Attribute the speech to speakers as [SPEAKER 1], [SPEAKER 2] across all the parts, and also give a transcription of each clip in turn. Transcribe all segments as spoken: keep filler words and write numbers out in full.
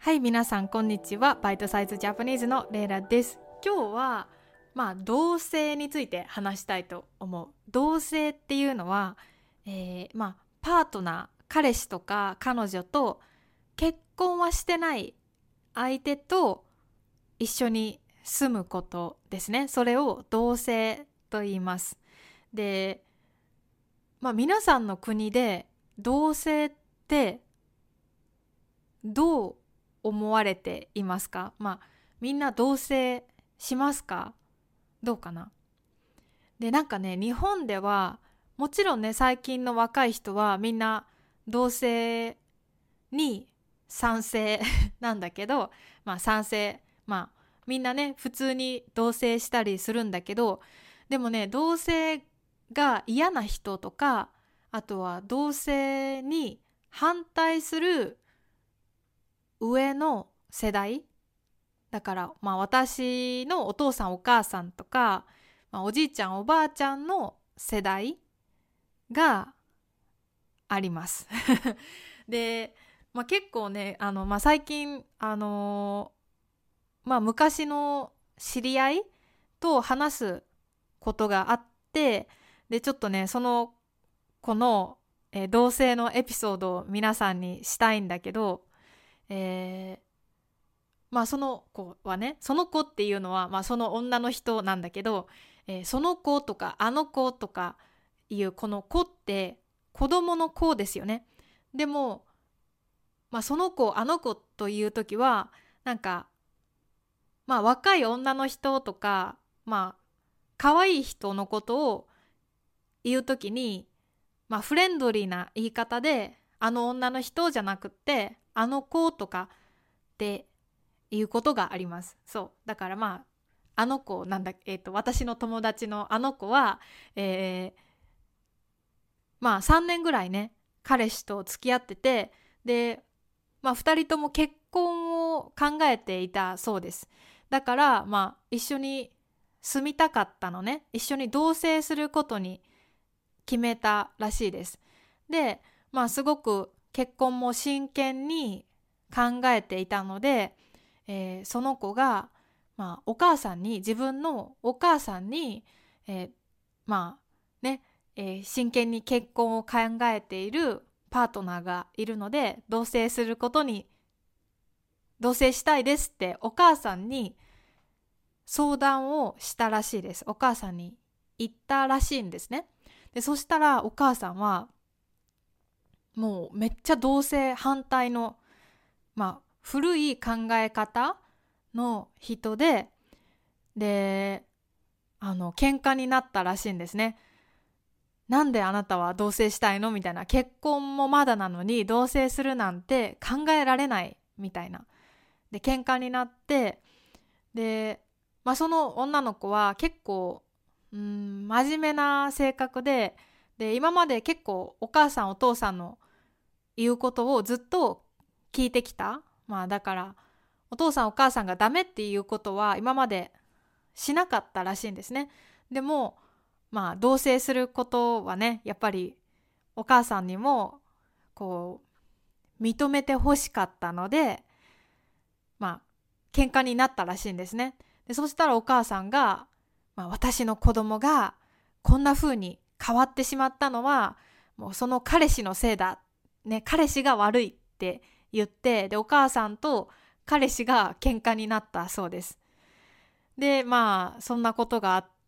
[SPEAKER 1] はい、皆さんこんにちは。バイトサイズジャパニーズのレイラです。今日はまあ同性について話したいと思う。同性っていうのは、えーまあパートナー、彼氏とか彼女と結婚はしてない相手と一緒に住むことですね。それを同性と言います。で、まあ皆さんの国で同性ってどう思われていますか？まあみんな同棲しますか？どうかな。で、なんかね、日本ではもちろんね、最近の若い人はみんな同棲に賛成なんだけど、まあ賛成、まあみんなね、普通に同棲したりするんだけど、でもね、同棲が嫌な人とか、あとは同棲に反対する上の世代だから、まあ私のお父さんお母さんとか、まあ、おじいちゃんおばあちゃんの世代がありますで、まあ、結構ね、あの、まあ、最近あのーまあ、昔の知り合いと話すことがあって、でちょっとねその子の、えー同性のエピソードを皆さんにしたいんだけど、えーまあその子はね、その子っていうのは、まあ、その女の人なんだけど、えーその子とかあの子とかいうこの子って子供の子ですよね。でも、まあ、その子あの子という時はなんか、まあ、若い女の人とか、まあ可愛い人のことを言う時に、まあ、フレンドリーな言い方であの女の人じゃなくってあの子とかっていうことがあります。そうだからまああの子なんだ、えーと、私の友達のあの子は、えーまあさんねんぐらいね彼氏と付き合ってて、で、まあ、ふたりとも結婚を考えていたそうです。だからまあ一緒に住みたかったのね。一緒に同棲することに決めたらしいです。で、まあすごく結婚も真剣に考えていたので、えーその子が、まあ、お母さんに自分のお母さんに、えーまあね、えー真剣に結婚を考えているパートナーがいるので同棲することに同棲したいですってお母さんに相談をしたらしいです。お母さんに言ったらしいんですね。でそしたらお母さんはもうめっちゃ同性反対の、まあ、古い考え方の人で、で、あの喧嘩になったらしいんですね。なんであなたは同棲したいのみたいな、結婚もまだなのに同棲するなんて考えられないみたいな。で喧嘩になって、で、まあ、その女の子は結構うーん真面目な性格で、で今まで結構お母さんお父さんの言うことをずっと聞いてきた。まあだからお父さんお母さんがダメっていうことは今までしなかったらしいんですね。でもまあ同棲することはね、やっぱりお母さんにもこう認めてほしかったので、まあ喧嘩になったらしいんですね。でそしたらお母さんが、まあ、私の子供がこんな風に変わってしまったのはもうその彼氏のせいだ、ね、彼氏が悪いって言って、でお母さんと彼氏が喧嘩になったそうです。でまあそんなことがあって、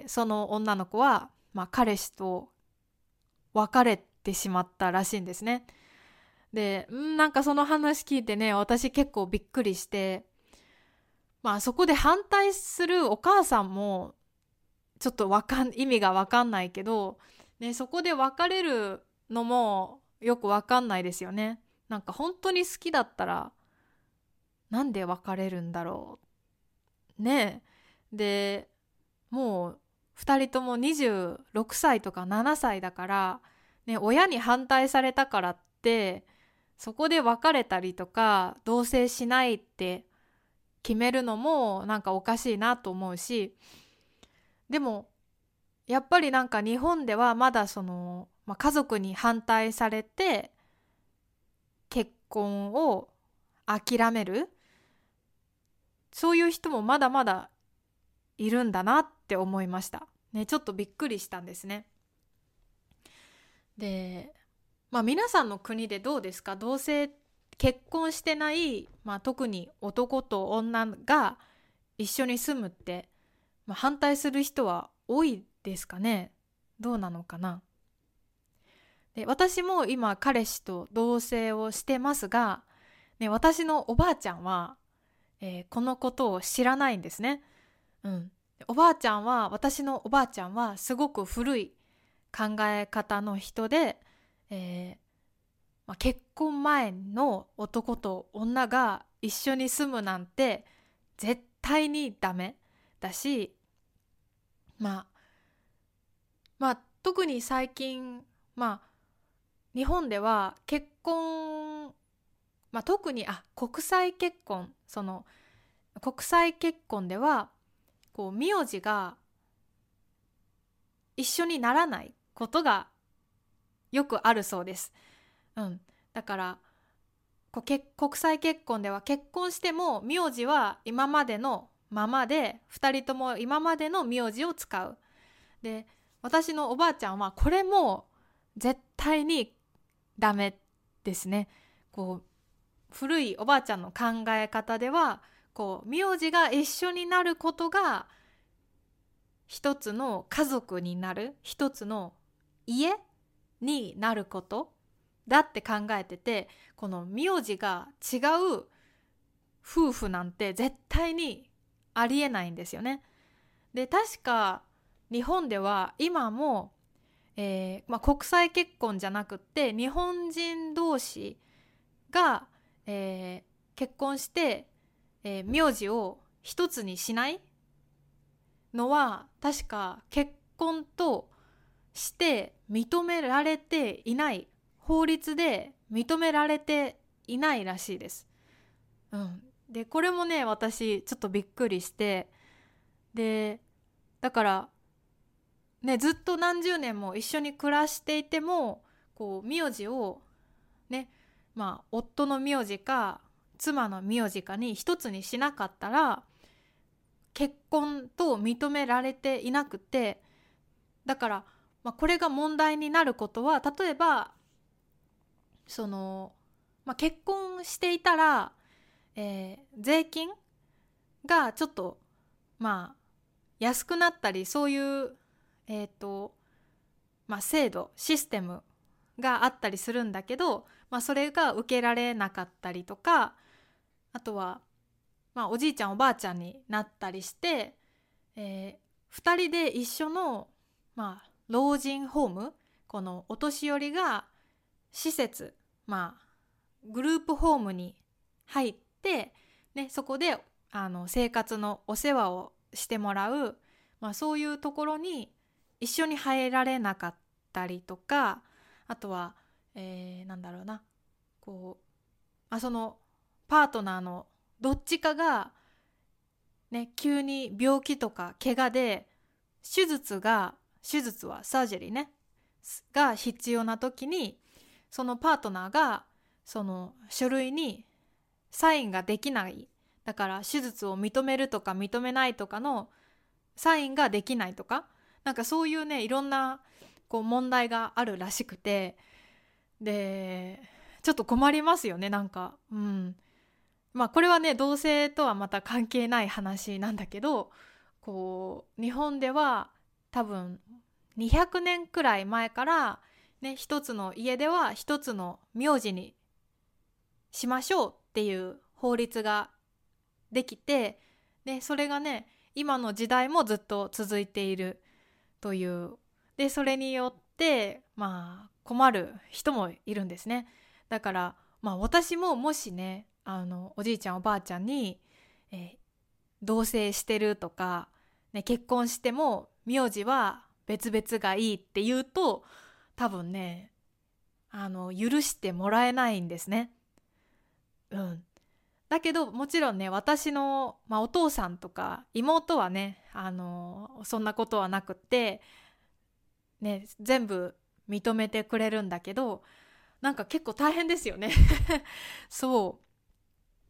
[SPEAKER 1] その女の子は、まあ、彼氏と別れてしまったらしいんですね。でんなんかその話聞いてね、私結構びっくりして、まあそこで反対するお母さんもちょっとわかん意味がわかんないけど、ね、そこで別れるのもよくわかんないですよね。なんか本当に好きだったらなんで別れるんだろうね。でもうふたりともにじゅうろくさいとかななさいだから、ね、親に反対されたからってそこで別れたりとか同棲しないって決めるのもなんかおかしいなと思うし、でもやっぱりなんか日本ではまだその、まあ、家族に反対されて結婚を諦める、そういう人もまだまだいるんだなって思いました。ね、ちょっとびっくりしたんですね。で、まあ皆さんの国でどうですか？同性結婚してない、まあ、特に男と女が一緒に住むって、まあ、反対する人は多いですかね？どうなのかな？で、私も今彼氏と同棲をしてますが、ね、私のおばあちゃんは、えーこのことを知らないんですね。うん。おばあちゃんは、私のおばあちゃんはすごく古い考え方の人で、えーまあ、結婚前の男と女が一緒に住むなんて絶対にダメだし、まあ、まあ特に最近、まあ日本では結婚、まあ特にあ国際結婚、その国際結婚ではこう名字が一緒にならないことがよくあるそうです。うん。だからこうけ国際結婚では結婚しても名字は今までのままでふたりとも今までの名字を使う。で、私のおばあちゃんはこれも絶対にダメですね。こう古いおばあちゃんの考え方ではこう名字が一緒になることが一つの家族になる、一つの家になることだって考えてて、この名字が違う夫婦なんて絶対にありえないんですよね。で、確か日本では今も、えーまあ、国際結婚じゃなくって日本人同士が、えー結婚して、えー名字を一つにしないのは確か結婚として認められていない、法律で認められていないらしいです。うん、でこれもね私ちょっとびっくりして、でだからねずっと何十年も一緒に暮らしていてもこう名字をね、まあ夫の名字か妻の名字かに一つにしなかったら結婚と認められていなくて、だから、まあ、これが問題になることは、例えばその、まあ、結婚していたら、えー税金がちょっとまあ安くなったり、そういうえっとまあ制度システムがあったりするんだけど、まあ、それが受けられなかったりとか、あとは、まあ、おじいちゃんおばあちゃんになったりして、えー、ふたりで一緒の、まあ、老人ホーム、このお年寄りが施設、まあ、グループホームに入って、ね、そこであの生活のお世話をしてもらう、まあ、そういうところに一緒に入られなかったりとか、あとは、えー、なんだろうな、こう、あ、そのパートナーのどっちかが、ね、急に病気とか怪我で手術が手術はサージェリーねが必要な時に、そのパートナーがその書類にサインができない、だから手術を認めるとか認めないとかのサインができないとか、なんかそういうねいろんなこう問題があるらしくて、でちょっと困りますよね、なんか。うん。まあこれはね同性とはまた関係ない話なんだけど、こう日本では多分にひゃくねんくらい前からね、一つの家では一つの名字にしましょうっていう法律ができて、でそれがね今の時代もずっと続いているという。でそれによってまあ困る人もいるんですね。だからまあ私ももしねあのおじいちゃんおばあちゃんに、えー同棲してるとか、ね、結婚しても名字は別々がいいって言うと、多分ねあの許してもらえないんですね。うん。だけどもちろんね私の、まあ、お父さんとか妹はねあのそんなことはなくって、ね、全部認めてくれるんだけど、なんか結構大変ですよねそう。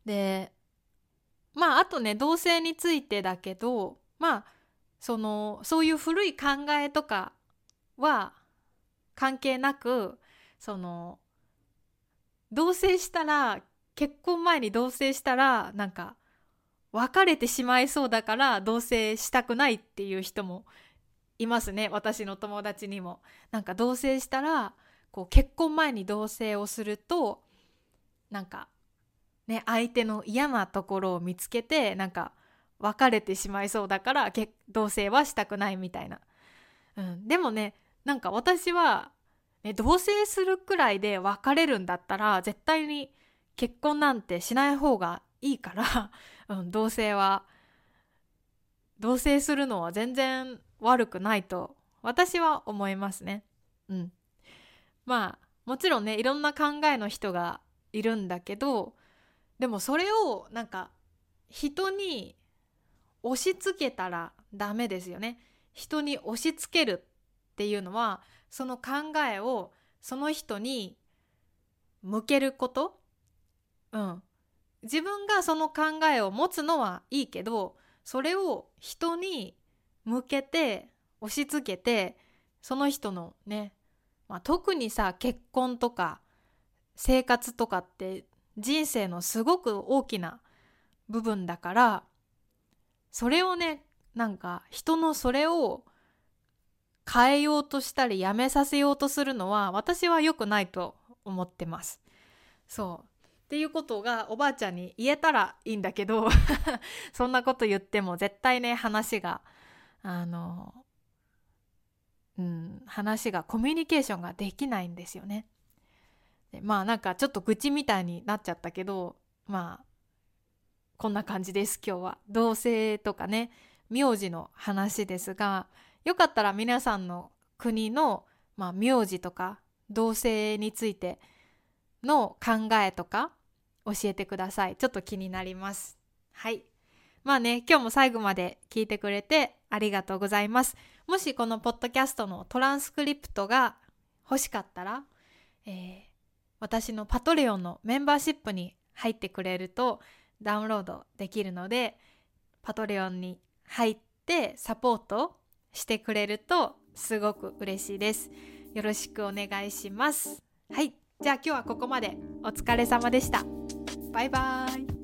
[SPEAKER 1] でまああとね同性についてだけど、まあそのそういう古い考えとかは関係なく、その同棲したら、結婚前に同棲したらなんか別れてしまいそうだから同棲したくないっていう人もいますね。私の友達にもなんか同棲したらこう結婚前に同棲をするとなんかね相手の嫌なところを見つけてなんか別れてしまいそうだから同棲はしたくないみたいな、うん、でもねなんか私は、ね、同棲するくらいで別れるんだったら絶対に結婚なんてしない方がいいから、うん、同棲は同棲するのは全然悪くないと私は思いますね。うん、まあもちろんねいろんな考えの人がいるんだけど、でもそれをなんか人に押し付けたらダメですよね。人に押し付けるっていうのはその考えをその人に向けること、うん、自分がその考えを持つのはいいけど、それを人に向けて押し付けてその人のね、まあ、特にさ結婚とか生活とかって人生のすごく大きな部分だから、それをねなんか人のそれを変えようとしたりやめさせようとするのは私は良くないと思ってます。そうっていうことがおばあちゃんに言えたらいいんだけどそんなこと言っても絶対ね話があのうん話がコミュニケーションができないんですよね。でまあなんかちょっと愚痴みたいになっちゃったけど、まあこんな感じです。今日は同性とかね名字の話ですが、よかったら皆さんの国の、まあ、名字とか同性についての考えとか教えてください。ちょっと気になります。はい。まあね、今日も最後まで聞いてくれてありがとうございます。もしこのポッドキャストのトランスクリプトが欲しかったら、えー、私のパトレオンのメンバーシップに入ってくれるとダウンロードできるので、パトレオンに入ってサポートしてくれるとすごく嬉しいです。よろしくお願いします。はい。じゃあ今日はここまで。お疲れ様でした。バイバイ。